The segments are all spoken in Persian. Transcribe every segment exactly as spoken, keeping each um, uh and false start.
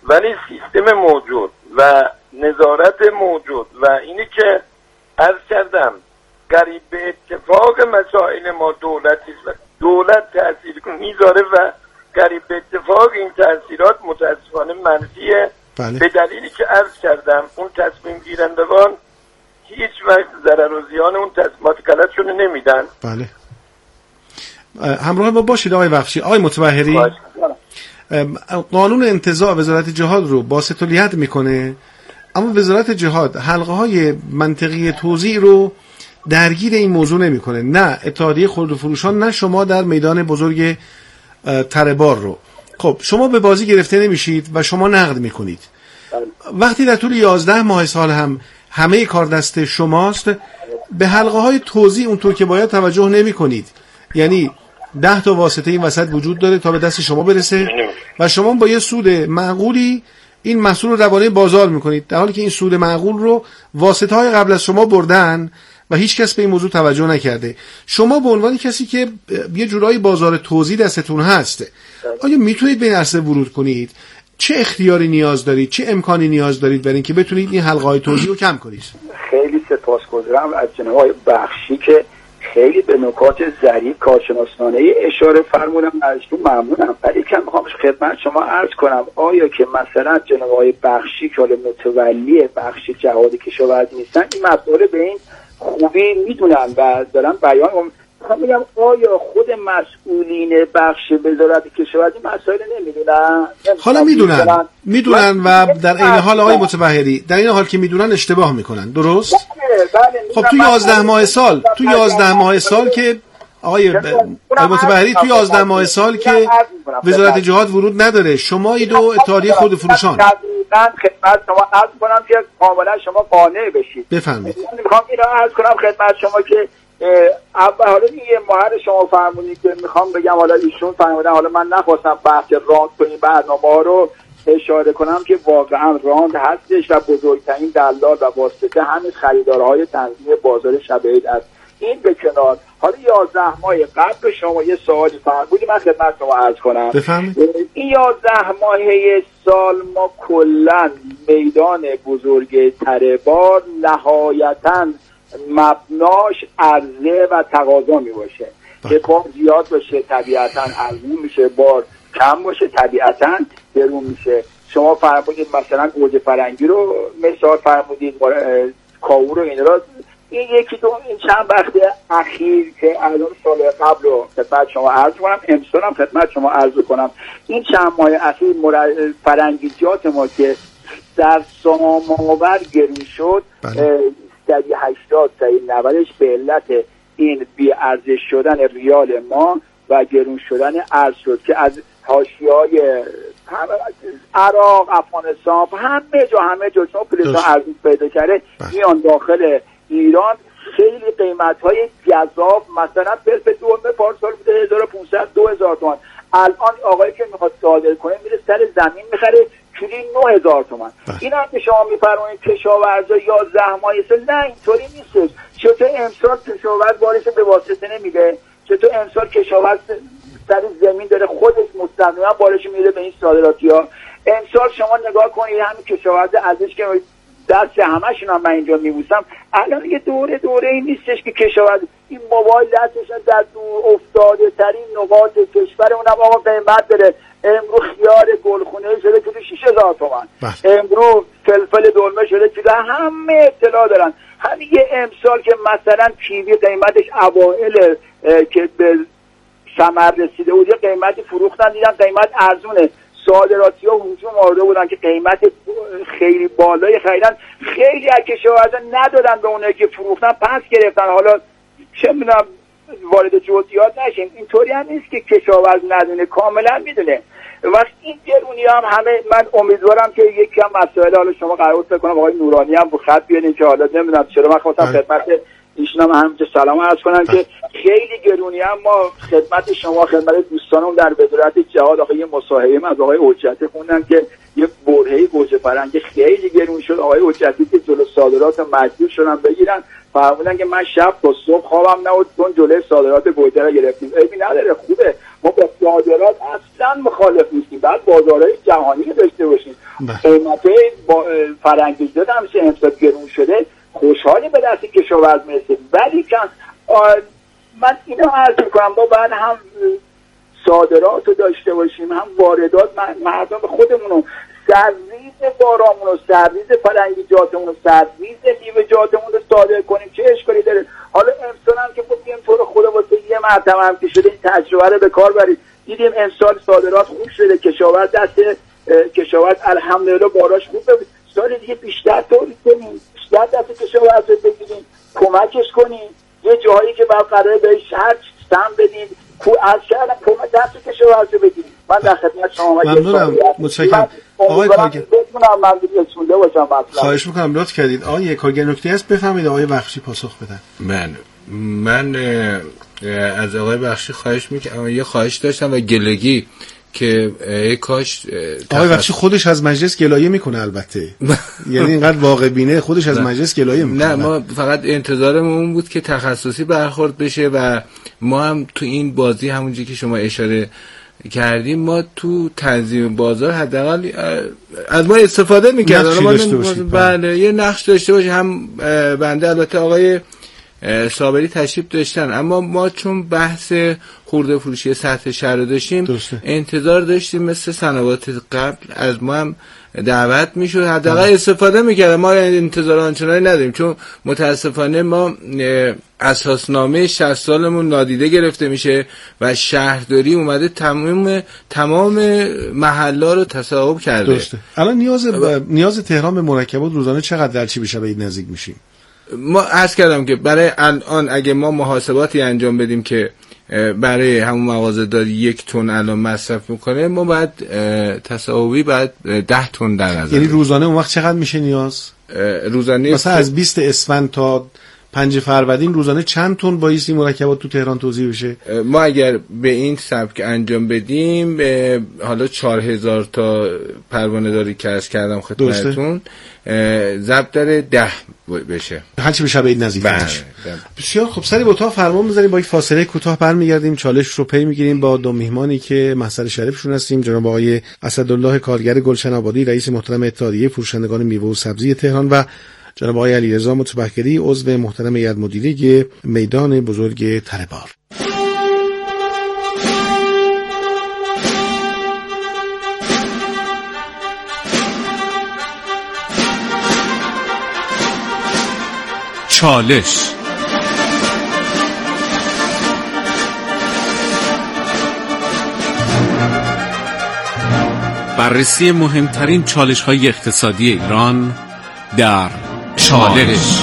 ولی سیستم موجود و نظارت موجود و اینی که عرض کردم قریب به اتفاق مسائل ما دولتی و دولت تأثیر میذاره و قریب به اتفاق این تأثیرات متاسفانه منفیه. بله. به دلیلی که عرض کردم اون تصمیم گیرندگان هیچ وقت ضرر و زیان اون تصمیمات غلطشون نمیدن. بله. همراه ما باشید آقای بخشی. آقای متبحری، قانون انتزاع وزارت جهاد رو باسط‌الید میکنه، اما وزارت جهاد حلقه های منطقی توزیع رو درگیر این موضوع نمیکنه. نه اتحادیه خرد و فروشان، نه شما در میدان بزرگ تره‌بار رو. خب شما به بازی گرفته نمیشید و شما نقد میکنید. وقتی در طول یازده ماه سال هم همه کار دست شماست، به حلقه های توزیع اونطور که باید توجه نمی کنید. یعنی ده تا واسطه این وسط وجود داره تا به دست شما برسه و شما با یه سود معقولی این محصول رو روانه بازار میکنید، در حالی که این سود معقول رو واسطه های قبل از شما بردن و هیچ کس به این موضوع توجه نکرده. شما به عنوان کسی که یه جورایی بازار توزیع دستتون هست، آیا میتونید به این عرصه ورود کنید؟ چه اختیاری نیاز دارید؟ چه امکانی نیاز دارید برای اینکه بتونید این حلقه های توزیع رو کم کنید؟ خیلی سپاسگزارم از جناب آقای بخشی که خیلی به نکات ظریف کارشناسانه اشاره فرمودم، ازتون ممنونم. ولی که میخوام خدمت شما عرض کنم، آیا که مثلا جناب آقای بخشی که متولی بخش جهاد کشاورزی نیستن این مسئله به این خوبی میدونن و دارن بیان میخوام بگم آیا خود مسئولین بخش وزارت کشاورزی مسائل نمیدونن؟ حالا میدونن میدونن و در این حال آقای متبحری در این حال که میدونن اشتباه میکنن، درست؟ خب تو یازده ماه سال تو یازده ماه سال که آقای متبحری تو یازده ماه سال که وزارت جهاد ورود نداره، شما این دو اتحادیه خرد و فروشان من خدمت شما عرض کنم که کاملا شما قانع بشید. بفرمایید. میخوام اینو عرض کنم خدمت شما که اول حالا یه ماهر شما فرمودید که میخوام بگم، حالا ایشون فرمودن، حالا من نخواستم بحث راند کنیم برنامه ها رو اشاره کنم که واقعا راند هستش و بزرگترین دلال و واسطه همین خریدارهای تنظیم بازار شب عید است. این به کنار، حالا یازده ماه قبل شما یه سوالی فرمودید من خدمت شما عرض کنم. بفرمایید. این یازده ماهه سال ما کلا میدان بزرگ تره‌بار نهایتاً مبناش عرضه و تقاضا می باشه که بار زیاد باشه طبیعتاً ارزون میشه، بار کم باشه طبیعتاً گرون میشه. شما فرمودید مثلا گوجه فرنگی رو مثال فرمودید، کاهو رو، این را این یکی دو این چند وقت اخیر که الان سال قبل رو خدمت شما عرض کنم، امسال هم خدمت شما عرض کنم، این چند ماه اخیر فرنگیجات ما که در سام‌آور گرون شد صدی هشتاد صدی نودش به علت این بی ارزش شدن ریال ما و گرون شدن ارز شد که از حاشیه‌های عراق، افغانستان، همه جا همه جا چون پلیسان ارزش پیدا کرده میان داخل ایران. خیلی قیمت‌های جذاب، مثلا فلفل دلمه پارسال بوده هزار و پانصد دو هزار تومان، الان آقایی که میخواد صادر کنه میره سر زمین میخره کیلویی نه هزار تومان. این هم که شما میفرمایید کشاورزا یازده ماه سال، نه اینطوری نیست. چطور امسال کشاورز بارش به واسطه نمیده؟ چطور امسال کشاورز سر زمین داره خودش مستقیما بارش میره به این صادراتی‌ها؟ امسال شما نگاه کنید همین کشاورز ازش که دست همشون هم من اینجا میبوسم، الان یه دوره دوره این نیستش که کشاورز این موبایل دستش در دور افتاده ترین نقاط کشور اونم آقا قیمت داره. امروز خیار گلخونه شده کیلو شش هزار تومان، امروز فلفل دلمه شده کیلو، همه اطلاع دارن. همین یه امسال که مثلا کیوی قیمتش اوائل که به ثمر رسیده بود یه قیمتی فروختن دیدن قیمت ارزونه، صادراتی ها هجوم آورده بودن که قیمت خیلی بالای خریدن، خیلی از کشاورزا ندادن به اونایی که فروختن پس گرفتن. حالا چه میدونم وارد جزئیات نشیم، اینطوری هم نیست که کشاورز ندونه، کاملا میدونه. وقت این گرونی هم همه، من امیدوارم که یکی هم مسائل، حالا شما قرار فکر کنم آقای نورانی هم رو خط بیارین که حالا نمیدونم چرا من خواستم خدمت ایشون هم همینجا سلام عرض کنم که خیلی گرونی هم ما خدمت شما خدمت دوستانم در وزارت جهاد آقای مصاحبه از آقای حجتی خوندن که یه برهه گوجه فرنگی خیلی گرون شد. آقای حجتی که جلو صادرات مجبور شدن بگیرن، فرمودن که من شب تا صبح خوابم نبود چون جلوی صادرات گوجه رو گرفتیم. عیبی نداره، خوبه، ما با صادرات اصلا مخالف نیستیم، بعد بازارهای جهانی داشته باشیم. قیمته با فرنگیزاد همیشه امسال گرون شده، خوشحالی به دست کشاورز میرسه. ولی که من اینو عرض میکنم ما بعد هم صادرات رو داشته باشیم هم واردات، مردم خودمون رو سرویز بارامون رو، سرویز فرنگیجاتمون رو، سرویز میوه‌جاتمون رو صادر کنیم، چه اشکالی داره؟ حالا امسال هم که بودیم طور خدا واسه یه مرتبه هم که شده این تجربه رو به کار برید. دیدیم امسال صادرات خوب شده، کشاورز دست کشاورز الحمدلله باراش خوب بود. سال دیگه بیشتر تولید کنیم، بیشتر دست کشاورز رو بگیریم، کمکش کنیم. یه جایی که باید قراره بهش هر سهم بدیم، کو از کردن کمک دست کشاورز رو بگیریم. من در خدمت شما ممنونم، متشکرم. آقای کارگر خواهش میکنم لطف کردید. آقای کارگر نکته است بفهمید آقای بخشی پاسخ بدن. من من از آقای بخشی خواهش میکنم، یه خواهش داشتم و گلگی که ای کاش آقای بخشی خودش از مجلس گلایه میکنه البته یعنی اینقدر واقع بینه خودش از مجلس گلایه میکنه. نه ما فقط انتظارمون اون بود که تخصصی برخورد بشه و ما هم تو این بازی همونجوری که شما اشاره کردیم ما تو تنظیم بازار حداقل از ما استفاده می‌کردیم. بله یه نقش داشته باشه. هم بنده البته آقای صابری تشریف داشتن، اما ما چون بحث خورده فروشی سطح شهر داشتیم درسته. انتظار داشتیم مثل سنوات قبل از ما هم دعوت میشد حداقل استفاده میکرد. ما انتظار آنچنانی نداریم چون متاسفانه ما اساسنامه شصت سالمون نادیده گرفته میشه و شهرداری اومده تمام تمام محلا رو تصاحب کرده. درسته. الان نیاز ب... نیاز تهران به مرکبات روزانه چقدر در چی بشه به این نزدیک میشیم؟ ما عرض کردم که برای الان اگه ما محاسباتی انجام بدیم که برای همون مغازه‌داری یک تن الان مصرف میکنه، ما باید تصاحبی باید ده تن در نظر. یعنی روزانه اون وقت چقدر میشه نیاز؟ روزانه مثلا از بیست اسفند تا پنج فروردین روزانه چند تن بایستی مرکبات تو تهران توزیع بشه؟ ما اگر به این سبک انجام بدیم حالا چهار هزار تا پروانه داری که عرض کردم خدمتتون ضبط داره ده بشه، هرچی بشه به این نزدیک بشه. بسیار خب، سری با تا فرمان بزنیم، با یک فاصله کوتاه برمیگردیم، چالش رو پی میگیریم با دو میهمانی که محضر شریفشون هستیم، جناب آقای اسدالله کارگر گلشن آبادی رئیس محترم اتحادیه فروشندگان میوه و سبزی تهران و جناب آقای علیرضا متبهری عضو محترم هیئت مدیره میدان بزرگ تره‌بار. چالش بررسی مهمترین چالش‌های اقتصادی ایران در چالش.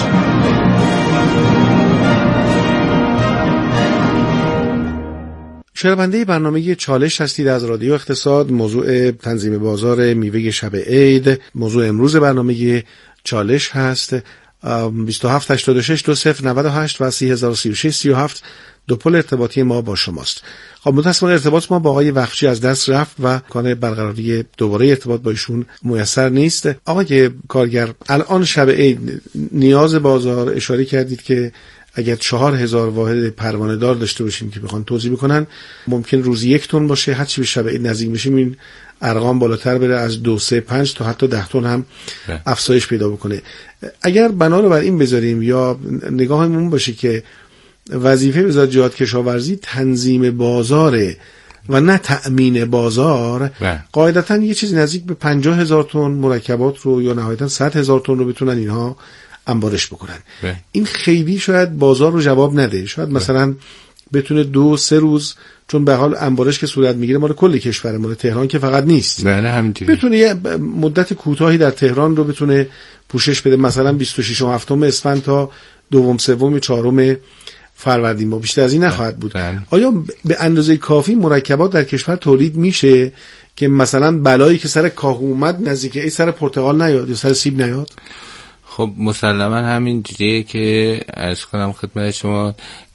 شنونده برنامه چالش هستید از رادیو اقتصاد. موضوع تنظیم بازار میوه شب عید موضوع امروز برنامه چالش هست. بیست و هفت هشتاد و شش دو صفر نود و هشت و سی هزار و سی و شش سی و هفت دو پل ارتباطی ما با شماست. خب متأسفانه ارتباط ما با آقای وخشی از دست رفت و امکان برقراری دوباره ارتباط با ایشون میسر نیست. آقای کارگر، الان شب عید نیاز بازار اشاره کردید که اگر چهار هزار واحد پروانه دار داشته باشیم که بخوان توزیع بکنن ممکن روزی یک تن باشه، هرچی به شب عید نزدیک میشیم این ارقام بالاتر بره، از دو سه پنج تا حتی ده تن هم افزایش پیدا بکنه. اگر بنا رو بر این بذاریم یا نگاهمون باشه که وظیفه وزارت جهاد کشاورزی تنظیم بازاره و نه تأمین بازار، قاعدتا یه چیزی نزدیک به پنجاه هزار تن مرکبات رو یا نهایتا صد هزار تن رو بتونن اینها انبارش بکنن. به. این خیلی شاید بازار رو جواب نده، شاید به. مثلا بتونه دو سه روز، چون به حال انبارش که صورت میگیره مال کل کشور، مال تهران که فقط نیست، بله همینطوری، بتونه یه مدت کوتاهی در تهران رو بتونه پوشش بده، مثلا بیست و شش و هفتم اسفند تا دوم سوم چهارم فروردین، با بیشتر از این نخواهد بود. بله. آیا به اندازه کافی مرکبات در کشور تولید میشه که مثلا بلایی که سر کاهو اومد نزدیک ای سر پرتقال نیاد یا سر سیب نیاد؟ خب مسلما همین جوریه که عرض کنم خدمت شما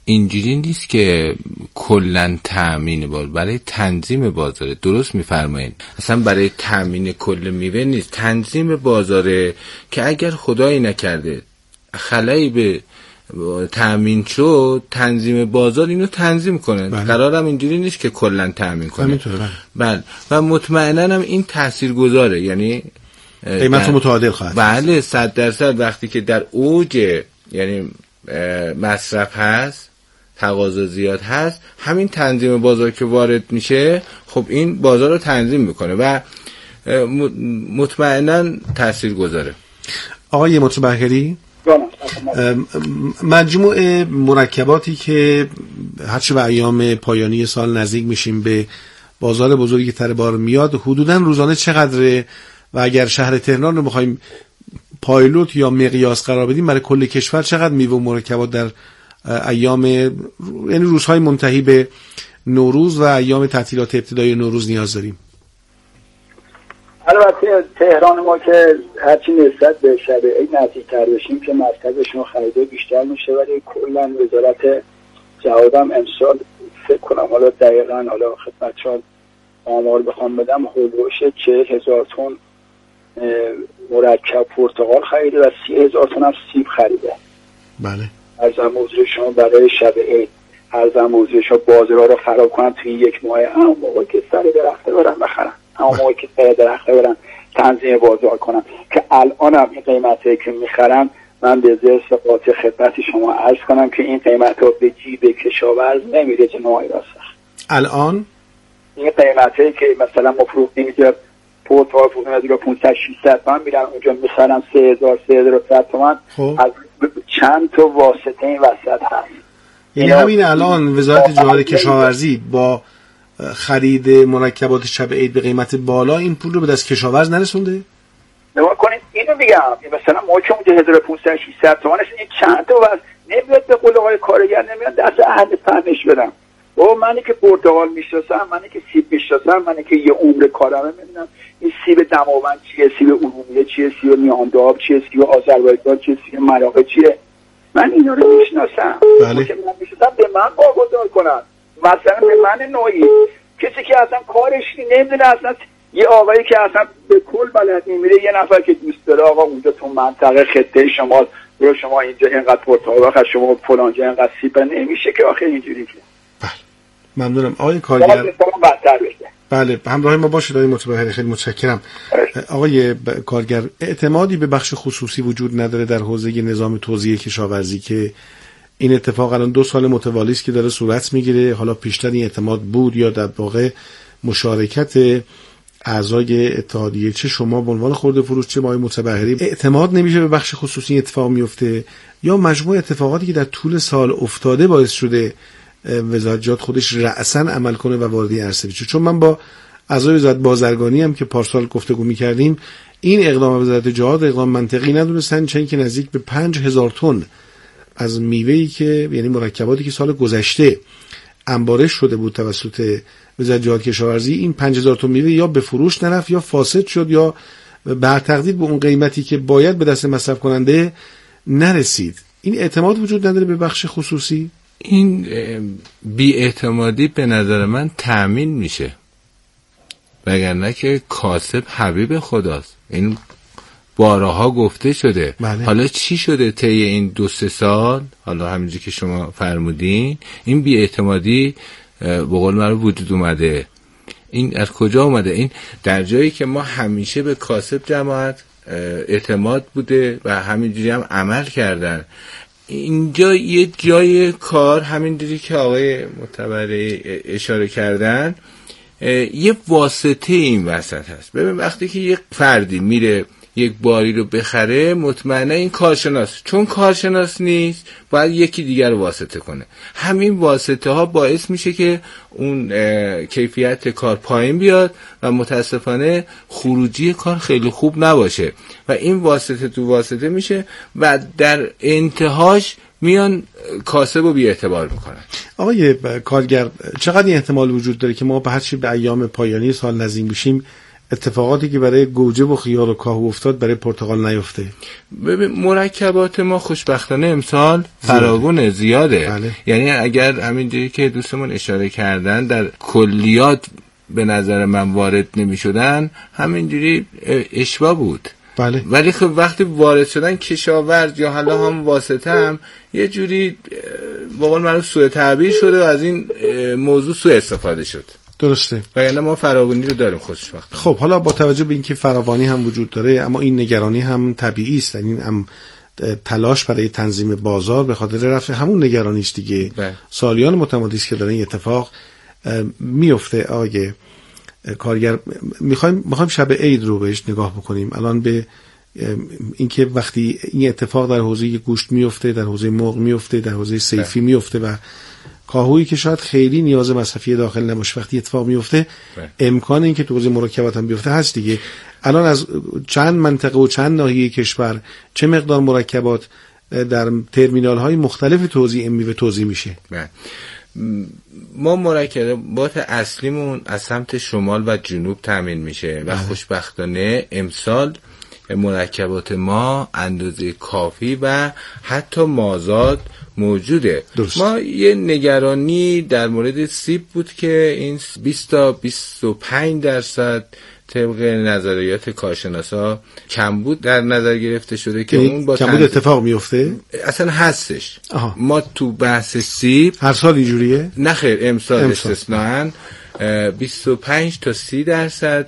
اینجوری نیست که کلن تأمین بازار، برای تنظیم بازاره. درست میفرمایید، اصلا برای تأمین کل میوه نیست، تنظیم بازاره که اگر خدایی نکرده خلایی به تأمین شد، تنظیم بازار اینو تنظیم کنه. بله. قرارم اینجوری نیست که کلن تأمین کنه. بله. و مطمئناً هم این تاثیرگذاره، یعنی قیمت متعادل خواهد. بله صد درصد. وقتی که در اوج یعنی مصرف هست، تقاضا زیاد هست، همین تنظیم بازار که وارد میشه خب این بازار رو تنظیم میکنه و مطمئناً تاثیرگذاره. آقای متبهری، مجموع مرکباتی که هرچه به ایام پایانی سال نزدیک میشیم به بازار بزرگی تر بار میاد، حدوداً روزانه چقدره و اگر شهر تهران رو بخوایم پایلوت یا مقیاس قرار بدیم برای کل کشور چقدر میوه و مرکبات در ایام، یعنی روزهای منتهی به نوروز و ایام تعطیلات ابتدایی نوروز نیاز داریم؟ البته تهران ما که هرچی نسبت به شب عید نزدیک‌تر بشیم که مرکزشون خریده بیشتر میشه، ولی کلا وزارت جهاد هم امسال فکر کنم، حالا دقیقاً حالا خدمتتون آمار بخوام بدم، حدود چهل هزار تن مرکب پرتقال خریده و سی هزار تن هم سیب خریده. بله. ارزم موضوع شما برای شب عید، ارزم موضوع شما بازارها رو خراب کنن توی یک ماه، اما موقعی که سر درخته برن بخرن، اما موقعی که سر درخته برن تنظیم بازار کنن، که الان هم این قیمتی که میخرن من به ذرس قاطع خدمت شما عرض کنم که این قیمت ها به جیب کشاورز نمیره جنوعی راست. الان این قیمتی که مثلا مفروض نمیده پورتوال فروخته دیگه پانصد ششصد تومن میرن اونجا میخرن سه هزار سه هزار و صد تومن. از چند تا واسطه این وسط هست. یعنی همین الان وزارت جهاد کشاورزی با خرید مرکبات شب عید به قیمت بالا این پول رو به دست کشاورز نرسونده؟ نگاه کنید اینو میگم، مثلا ما که اونجا هزار و پانصد ششصد تومنش این چند تا واسه نمیاد به قول آقای کارگر، نمیاد دست اهل فهمش بدم. او منی که پرتقال میشناسم، منی که سیب میشناسم، منی که یه عمر کارمه میبینم این سیب دماوند چیه، سیب ارومیه چیه، سیب میانداب چیه، سیب آذربایجان چیه، سیب مراغه چیه، من اینا رو میشناسم. بله. که من میشناسم به من واگذار کنن، مثلا به من نوعی کسی که اصلا کارش نمیدونه، اصلا یه آقایی که اصلا به کل بلد نمیره، یه نفر که دوست داره آقا اونجا تو منطقه خطه شما رو شما اینجا اینقدر پرتقال بخر، شما فلانجا اینقدر سیب، نمیشه که آخه اینجوری که. ممنونم آقای کارگر. بله همراه ما باشید آقای متبهری، خیلی متشکرم. آقای کارگر، اعتمادی به بخش خصوصی وجود نداره در حوزه نظام توزیع کشاورزی که این اتفاق الان دو سال متوالی است که داره صورت میگیره؟ حالا پیشتر این اعتماد بود یا در واقع مشارکت اعضای اتحادیه، چه شما به عنوان خرده فروش چه ما آقای متبهری، اعتماد نمیشه به بخش خصوصی اتفاق میفته، یا مجموع اتفاقاتی که در طول سال افتاده باعث شده وزارت جهاد خودش رأساً عمل کنه و وارد عرصه بشه؟ چون من با اعضای وزارت بازرگانی هم که پارسال گفتگو می‌کردیم، این اقدام وزارت جهاد اقدام منطقی ندونستن، چون که نزدیک به پنج هزار تن از میوه‌ای که یعنی مرکباتی که سال گذشته انبارش شده بود توسط وزارت جهاد کشاورزی، این پنج هزار تن میوه یا به فروش نرفت یا فاسد شد یا بر تقدیر به اون قیمتی که باید به دست مصرف کننده نرسید. این اعتماد وجود نداره به بخش خصوصی؟ این بی‌اعتمادی به نظر من تأمین میشه، وگرنه که کاسب حبیب خداست. این بارها گفته شده. بله. حالا چی شده طی این دو سه سال؟ حالا همینجوری که شما فرمودین این بی‌اعتمادی به قول من وجود اومده. این از کجا اومده؟ این در جایی که ما همیشه به کاسب جماعت اعتماد بوده و همینجوری هم عمل کردن. اینجا یه جای کار همینجوری که آقای متبهری اشاره کردن یه واسطه این وسط هست. ببین وقتی که یک فردی میره یک باری رو بخره، مطمئنه این کارشناس، چون کارشناس نیست باید یکی دیگر رو واسطه کنه. همین واسطه ها باعث میشه که اون کیفیت کار پایین بیاد و متاسفانه خروجی کار خیلی خوب نباشه و این واسطه تو واسطه میشه و در انتهاش میان کاسب رو بی اعتبار میکنن. آقای کارگر، چقدر این احتمال وجود داره که ما به هر چی به ایام پایانی سال نزدیک بشیم اتفاقاتی که برای گوجه و خیار و کاهو افتاد برای پرتقال نیفته؟ ببین مرکبات ما خوشبختانه امسال فراوونه، زیاده. بله. یعنی اگر همینجوری که دوستمون اشاره کردن در کلیات به نظر من وارد نمی شدن، همینجوری اشباه بود. بله. ولی خب وقتی وارد شدن کشاورز یا حالا هم واسطه هم یه جوری با قول معروف سوء تعبیر شده و از این موضوع سوء استفاده شد. درسته. و یعنی ما فراوانی رو داریم خوشبختانه. خب حالا با توجه به اینکه فراوانی هم وجود داره، اما این نگرانی هم طبیعی است. این هم تلاش برای تنظیم بازار به خاطر رفع همون نگرانی است دیگه. بله. سالیان متمادی است که داره این اتفاق میفته. آگه کارگر میخوایم میخوایم شب عید رو بهش نگاه بکنیم. الان به اینکه وقتی این اتفاق در حوزه گوشت میفته، در حوزه مرغ میفته، در حوزه صیفی میفته و کاهویی که شاید خیلی نیاز مصرفی داخل نباشه وقتی اتفاق میفته، امکان این که تو حوزه مرکبات هم بیفته هست دیگه. الان از چند منطقه و چند ناحیه کشور چه مقدار مرکبات در ترمینال های مختلف توزیع میوه توزیع میشه؟ بله. ما مرکبات اصلیمون از سمت شمال و جنوب تامین میشه و خوشبختانه امسال مرکبات ما اندازه کافی و حتی مازاد موجوده. درست. ما یه نگرانی در مورد سیب بود که این بیست تا بیست و پنج درصد طبق نظریات کارشناسا کمبود در نظر گرفته شده که اون با کمبود اتفاق میفته اصلا هستش. آها. ما تو بحث سیب هر سال اینجوریه؟ نه خیر، امسال استثناءً بیست و پنج تا سی درصد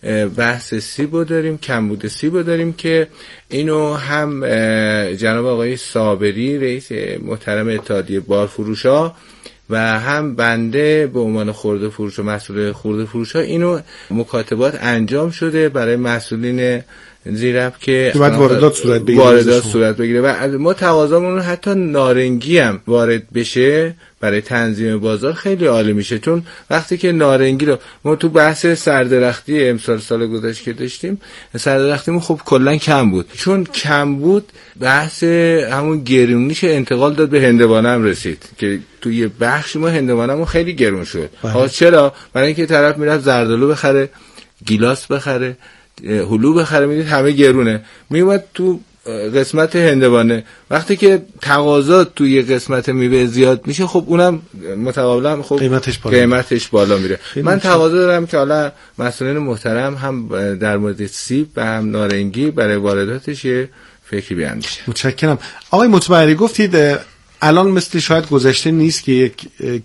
بحث سیبو داریم، کمبود سیبو داریم که اینو هم جناب آقای صابری رئیس محترم اتحادیه بارفروشا و هم بنده به عنوان خرده فروش و مسئول خرده فروشا اینو مکاتبات انجام شده برای مسئولین زیرب که باید واردات صورت بگیره واردات صورت بگیره و ما تقاضامون حتی نارنگی هم وارد بشه برای تنظیم بازار خیلی عالی میشه. چون وقتی که نارنگی رو ما تو بحث سردرختی امسال سال گذشته که داشتیم، سردرختیمون خب کلا کم بود، چون کم بود بحث همون گرونیش انتقال داد به هندوانه هم رسید که توی یه بخشی ما هندوانه‌مون خیلی گرون شد. ها چرا؟ برای اینکه طرف میرفت زردالو بخره، گیلاس بخره، هلو بخره، میدید همه گرونه، میومد تو قسمت هندوانه. وقتی که تقاضا توی قسمت میوه زیاد میشه، خب اونم متقابلا خب قیمتش بالا, قیمتش بالا میره. من تقاضا دارم که حالا مسئولین محترم هم در مورد سیب و هم نارنگی برای وارداتش یه فکری بیاندیشن. متشکرم. آقای متبری گفتید الان مثل شاید گذشته نیست که یک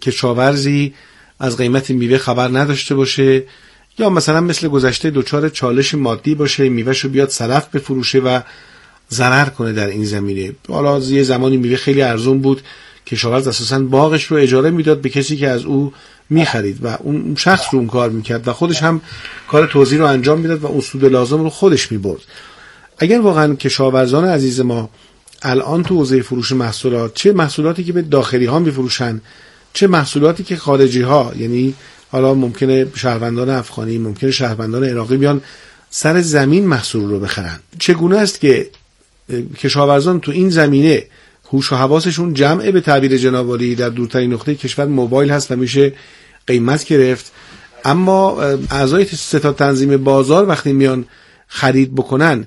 کشاورزی از قیمت میوه خبر نداشته باشه، یا مثلا مثل گذشته دوچار چالش مادی باشه، میوهشو بیاد سلف بفروشه و ضرر کنه در این زمینه. حالا یه زمانی میوه خیلی ارزون بود، کشاورز اساساً باغش رو اجاره میداد به کسی که از او میخرید و اون شخص رو اون کار میکرد و خودش هم کار توزیع رو انجام میداد و اون سود لازم رو خودش میبرد. اگر واقعاً کشاورزان عزیز ما الان تو حوزه فروش محصولات، چه محصولاتی که به داخلی ها میفروشن، چه محصولاتی که خارجی ها، یعنی حالا ممکنه شهروندان افغانی، ممکنه شهروندان عراقی بیان سر زمین محصول رو بخرن، چگونه است که کشاورزان تو این زمینه هوش و حواسشون جمعه؟ به تعبیر جناب عالی در دورترین نقطه کشور موبایل هست و میشه قیمت گرفت، اما اعضای ستاد تنظیم بازار وقتی میان خرید بکنن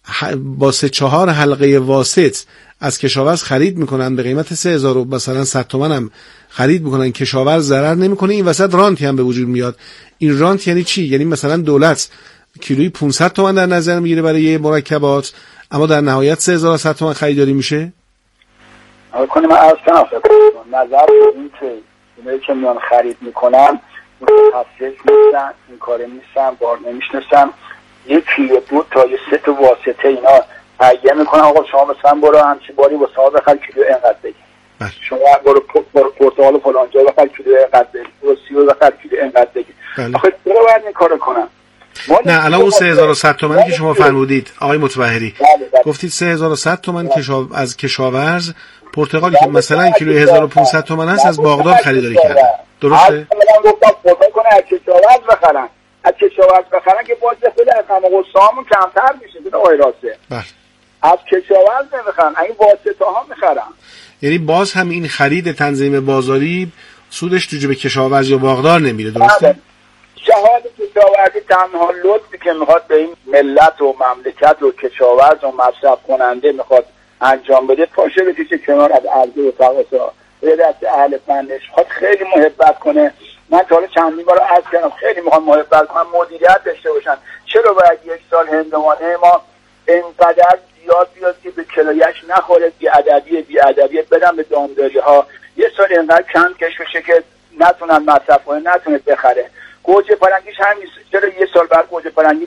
با سه چهار حلقه واسط از کشاورز خرید میکنن به قیمت سه هزار و مثلا صد تومن هم خرید میکنن، کشاورز ضرر نمیکنه، این وسط رانتی هم به وجود میاد. این رانت یعنی چی؟ یعنی مثلا دولت کیلویی پانصد تومن در نظر میگیره برای یه مرکبات، اما در نهایت سه هزار و صد تومن خریداری میشه. حالا کنیم من از کنم نظر این که اینایی که میان خرید میکنن متخصص نیستن، این کاره نیستن، بار نمیشنسن، یکی دو تا یا سه تا واسطه اینا تهیه میکنن. آقا شما مثلا برو همچین باری با صاحب بخر کیلو اینقدر بگی، شما برو برو پرتقال فلان جا بخر کیلو اینقدر بگی، برو سیب بخر کیلو اینقدر بگی. آخه چرا باید این کارو کنن؟ نه الان اون سه هزار و صد تومانی که شما فرمودید آقای متبهری، گفتید سه هزار و صد تومان کشا... از کشاورز پرتقالی که مثلا کیلو هزار و پانصد تومان است از باغدار خریداری کرده، درسته؟ من گفتم خدا کنه از کشاورز بخرن، از کشاورز بخرن که باز خیلی رقم قسطامون کمتر میشه. بده آقای راسته بله از کشاورز نمیخرن، این واسطه ها میخرن. یعنی باز هم این خرید تنظیم بازاری سودش تو جیب کشاورز یا باغدار نمیره، درسته؟ جهاد کشاورزی تنها لطفی که میخواد به این ملت و مملکت و کشاورز و مصرف کننده میخواد انجام بده، پاشه بکشه کنار از عرضه و تقاضا، به دست اهل فنش خود خیلی محبت کنه. من تا حالا چندین بار عرض کردم خیلی میخوام محبت کنم، مدیریت داشته باشن. چرا باید یک سال هندوانه ما اینقدر زیاد بیاد که به کلایش نخوره، بی ادبی بی ادبی بدن به دامداری ها، یه سال اینقدر کم کش بشه که نتونن مصرف کنه، نتونه بخره. گوجه فرنگیش همین، چرا یه سال بعد گوجه فرنگی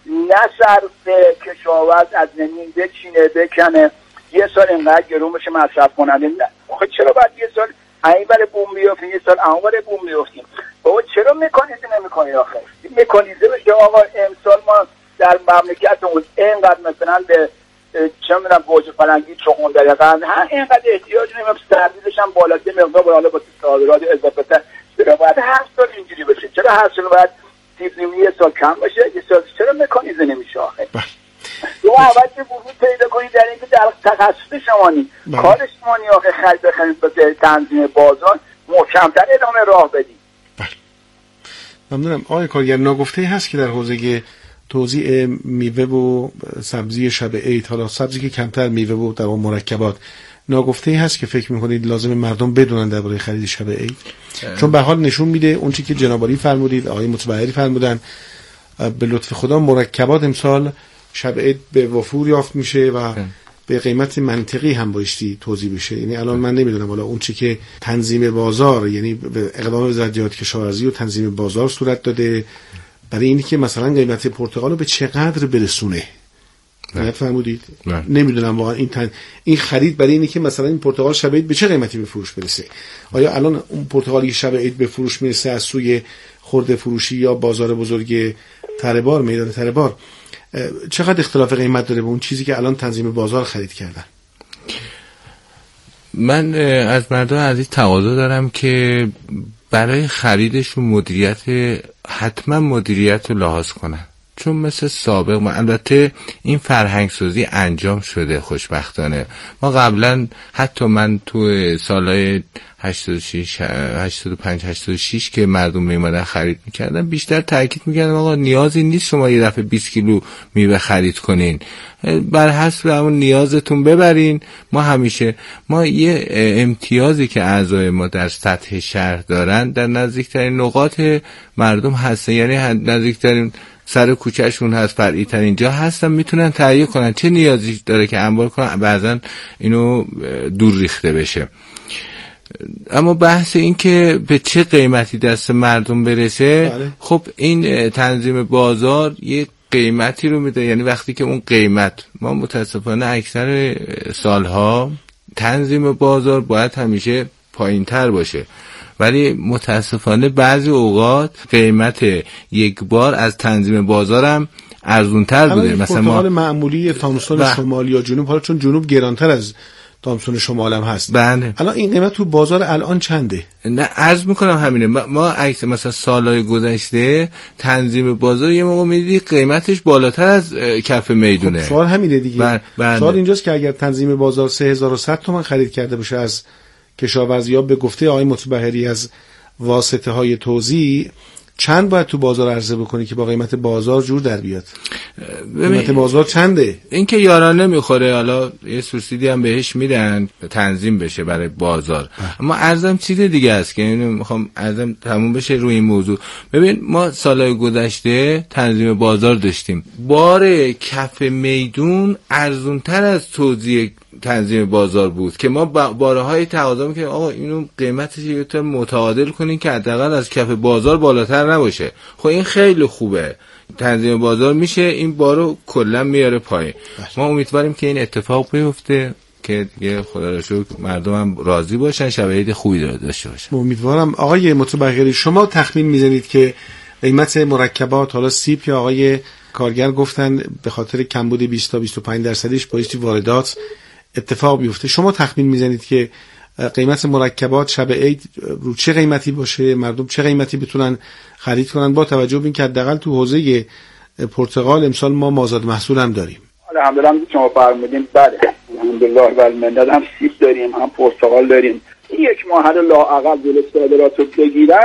نصرف کشاورز از زمین بچینه بکنه، یه سال اینقدر گرون بشه مصرف کننده. خب چرا بعد یه سال این بره بوم بیافتیم، یه سال اون بره بوم بیافتیم؟ بابا چرا مکانیزه نمیکنید آخه؟ مکانیزه بشه آقا امسال ما در مملکتمون اینقدر مثلا به چه میدونم گوجه فرنگی چغندر قند ها اینقدر احتیاج نمیم، سردیدش هم بالا ده مقدار بالا با صادرات اضافه تر. چرا باید هر سال اینجوری بشه؟ چرا هر سال باید تیزیمی یه سال کم باشه یه سال؟ چرا مکانیزه نمیشه آخه؟ تو اول که ورود پیدا کنید در اینکه در تخصص شمانی کار شمانی آخه خرید بخرید به تنظیم بازار محکمتر ادامه راه بدید. ممنونم. آقای کارگر، ناگفته هست که در حوزه توزیع میوه و سبزی شب عید، حالا سبزی که کمتر، میوه و در اون مرکبات، ناگفته هست که فکر میکنید لازم مردم بدونن درباره خرید شب عید؟ چون به حال نشون میده اون چیزی که جناب عالی فرمودید، آقای متبهری فرمودن، به لطف خدا مرکبات امسال شب عید به وفور یافت میشه و به قیمت منطقی هم بایستی توزیع بشه. یعنی الان من نمیدونم حالا اون چی که تنظیم بازار، یعنی به اقدام وزارت جهاد کشاورزی و تنظیم بازار صورت داده برای اینی که مثلا قیمت پرتقال رو به چقدر برسونه، نه فرمودید؟ نمیدونم واقعا این تن... این خرید برای اینی که مثلا این پرتقال شب عید به چه قیمتی به فروش برسه. آیا الان اون پرتقالی شب عید به فروش میرسه از سوی خرده فروشی یا بازار بزرگ تره‌بار، میدان تره‌بار، چقدر اختلاف قیمت داره به اون چیزی که الان تنظیم بازار خرید کردن؟ من از مردم عزیز تقاضا دارم که برای خریدشون مدیریت، حتما مدیریت رو لحاظ کنن، چون مثل سابق ما البته این فرهنگ سازی انجام شده خوشبختانه. ما قبلا حتی من تو سالهای هشتاد و شش هشتاد و پنج هشتاد و شش که مردم میمدن خرید میکردن بیشتر تاکید میکردم آقا نیازی نیست شما یه دفعه بیست کیلو میوه خرید کنین، بر حسب همون نیازتون ببرین. ما همیشه ما یه امتیازی که اعضای ما در سطح شهر دارن در نزدیکترین نقاط مردم هستن، یعنی نزدیکترین سر کوچهشون هست، فرعی ترین جا هستن، میتونن تهیه کنن چه نیازی داره که انبار کنن، بعضن اینو دور ریخته بشه. اما بحث این که به چه قیمتی دست مردم برسه، بله. خب این تنظیم بازار یه قیمتی رو میده، یعنی وقتی که اون قیمت، ما متاسفانه اکثر سالها تنظیم بازار باید همیشه پایین تر باشه، ولی متاسفانه بعضی اوقات قیمت یک بار از تنظیم بازارم ارزونتر بوده. مثلا ما پرتقال معمولی تامسون ب... شمال یا جنوب، حالا چون جنوب گرانتر از تامسون شمال هم هست، بله. الان این قیمت تو بازار الان چنده؟ نه عرض میکنم همینه، ما عکس مثلا سالهای گذشته تنظیم بازار یه موقع میدید قیمتش بالاتر از کف میدونه. خب سوال همینه دیگه. بله. بله. سوال اینجاست که اگر تنظیم بازار سه هزار و صد تومان خرید کرده باشه از کشاورزی، به گفته آقای متبهری از واسطه های توزیع، چند باید تو بازار عرضه بکنی که با قیمت بازار جور در بیاد؟ قیمت بازار چنده؟ این که یارانه میخوره، حالا یه سوسیدی هم بهش میدن تنظیم بشه برای بازار. اما ارزم چیز دیگه است که اینو میخوام ارزم تموم بشه روی این موضوع. ببین ما سالهای گذشته تنظیم بازار داشتیم، بار کف میدون ارزونتر از توزیع تنظیم بازار بود که ما بارهای تقاضا میکنیم آقا اینو قیمتش یه طور متعادل کنین که حداقل از کف بازار بالاتر نباشه. خب این خیلی خوبه، تنظیم بازار میشه این بارو کلا میاره پایین. ما امیدواریم که این اتفاق بیفته که دیگه خدا را شکر مردم هم راضی باشن، شب عید خوبی داشته باشن. امیدوارم. آقای متبهری شما تخمین میزنید که قیمت مرکبات، حالا سیب که آقای کارگر گفتن به خاطر کمبود بیست تا بیست و پنج درصدیش بایستی واردات اتفاق بیفته، شما تخمین میزنید که قیمت مرکبات شب عید رو چه قیمتی باشه، مردم چه قیمتی بتونن خرید کنن، با توجه به اینکه حداقل تو حوزه پرتقال امسال ما مازاد محصول هم داریم؟ الحمدلله شما فرمودین، بله الحمدلله و المنت، هم سیب داریم هم پرتقال داریم. یک ماه لااقل دولت صادرات رو بگیرن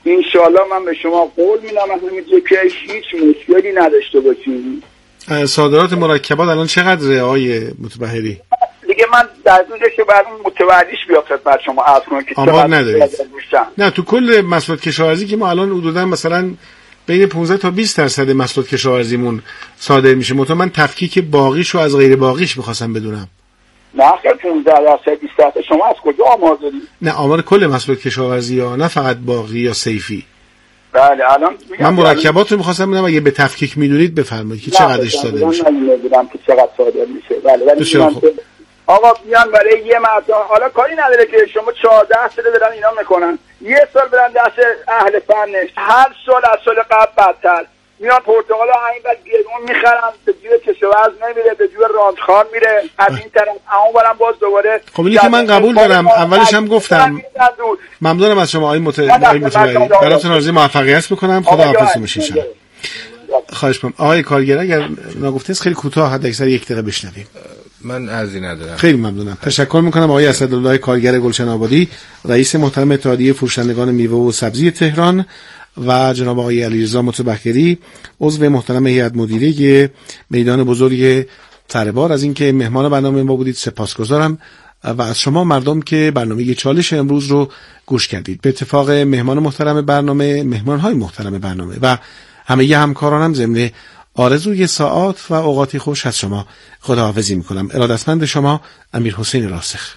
انشالله من به شما قول میدم همینجا که هیچ مشکلی نداشته باشیم. صادرات مرکبات الان چقدره آقای متبحری؟ دیگه من در اونجا که بعد متوجهش بیاد خدمت شما عرض کنم که آمار ندارید؟ نه تو کل محصولات کشاورزی که ما الان حدودا مثلا بین پانزده تا بیست درصد محصولات کشاورزیمون صادر میشه. مطمئن من تفکیک باقیشو از غیر باقیش می‌خواستم بدونم. نه خیلی پانزده درصد بیست درصد شما از کجا آمار دارید؟ نه آمار کل محصولات کشاورزی ها، نه فقط باقی یا صیفی. بله الان من مرکبات رو می‌خواستم بدونم اگه به تفکیک می‌دونید بفرمایید که چقدرش صادر میشه. من نمی‌دونم که چقدر صادر میشه. بله ولی آقا بیان برای یه مرتبه، حالا کاری نداره که شما چهارده سال دارن اینا میکنن، یه سال برن دست اهل فنش، هر سال از سال قبل بدتر میان پرتقال ها این بعد گرون میخرن، به جوی کشاورز نمیره، به جوی راندخان میره، از این طرف اون برم باز دوباره. خب اینی که من قبول دارم، اولش هم گفتم ممنونم از شما آقای متبحری، براتون آرزوی موفقیت میکنم. خدا حافظ باشید. خواهش می‌کنم آقای کارگر اگر نگفتید خیلی کوتاه حد اکثر یک دقیقه بشنویم. من عرضی ندارم. خیلی ممنونم. تشکر میکنم آقای اسدالله کارگر گلشن آبادی، رئیس محترم اتحادیه فروشندگان میوه و سبزی تهران، و جناب آقای علیرضا متبحری، عضو محترم هیئت مدیره میدان بزرگ تره‌بار از اینکه مهمان برنامه ما بودید. سپاسگزارم و از شما مردم که برنامه چالش امروز رو گوش کردید. به اتفاق مهمان محترم برنامه، مهمان‌های محترم برنامه و همه ی همکارانم ضمن آرزوی ساعات و اوقاتی خوش از شما خداحافظی میکنم. ارادتمند شما امیر حسین راسخ.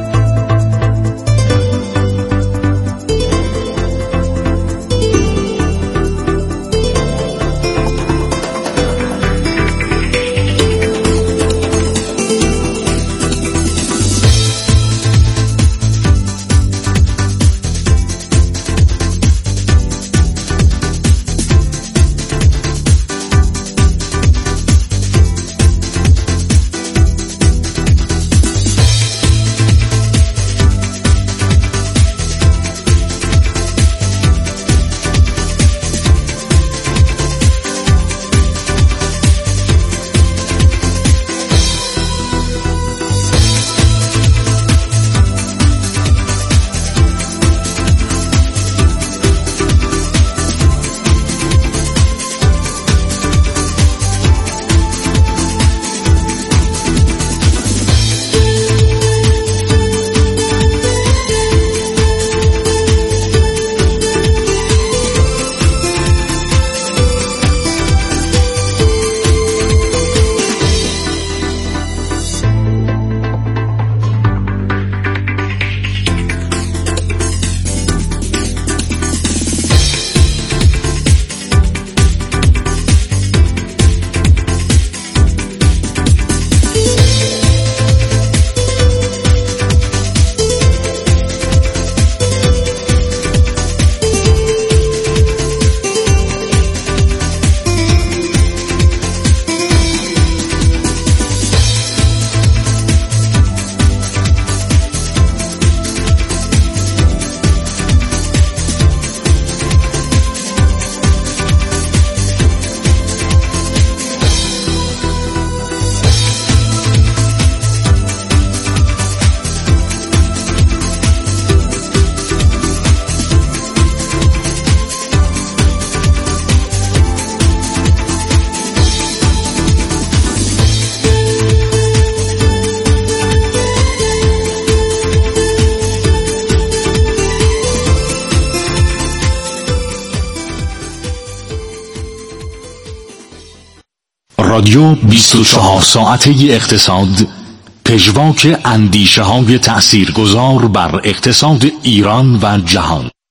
رادیو بیست و چهار ساعته اقتصاد، پژواک اندیشه های تأثیرگذار بر اقتصاد ایران و جهان.